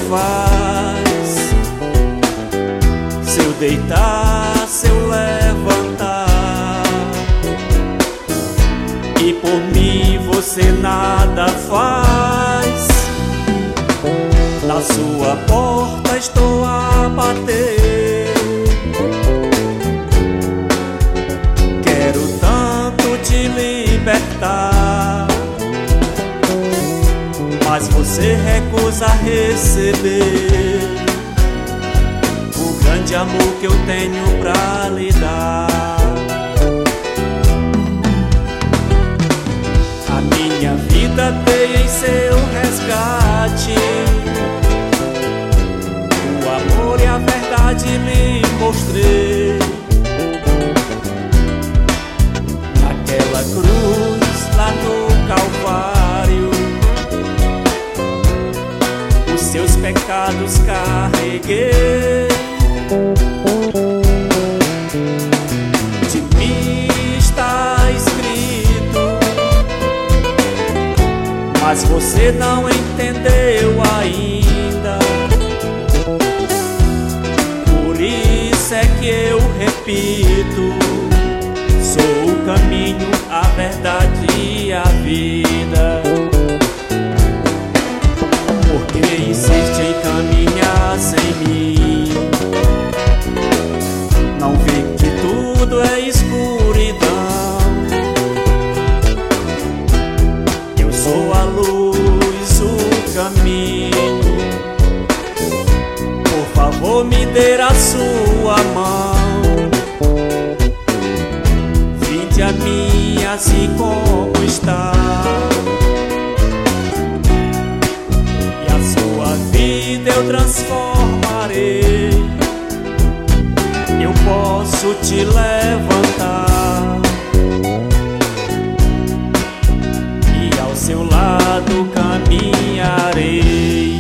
faz, seu deitar, seu levantar, e por mim você nada faz. Na sua porta estou a bater, quero tanto te libertar, mas você recusa receber o grande amor que eu tenho pra lhe dar. A minha vida dei em seu resgate, o amor e a verdade lhe mostrei. Naquela cruz lá no Calvário, os seus pecados carreguei. De mim está escrito, mas você não entendeu ainda. Por isso é que eu repito, sou o caminho, a verdade e a vida. Porque insiste em caminhar sem mim, não vê que tudo é escuridão. Eu sou a luz, o caminho, por favor me dê a sua mão. Vinde a mim assim como está, e a sua vida eu transformarei. Eu posso te levantar e ao seu lado caminharei.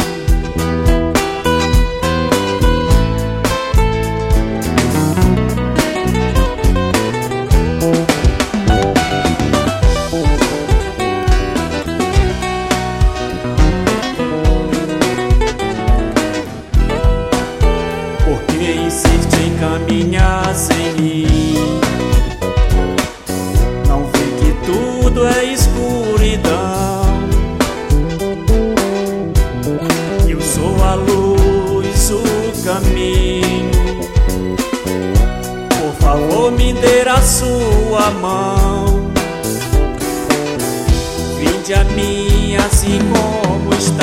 Porque insiste em caminhar sem mim, não vê que tudo é escuridão. Eu sou a luz, o caminho, por favor me dê a sua mão. Vinde a mim assim como está,